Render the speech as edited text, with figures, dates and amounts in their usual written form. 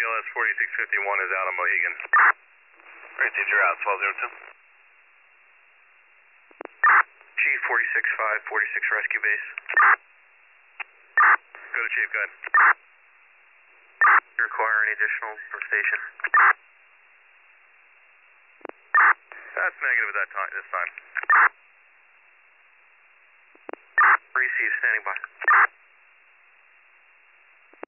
ALS 4651 is out on Mohegan. Alright, Dave, you're out, 1202. Chief 46-5, 46 Rescue Base. Go to Chief, go ahead. You require any additional from station? That's negative at that time, this time. Receive, standing by.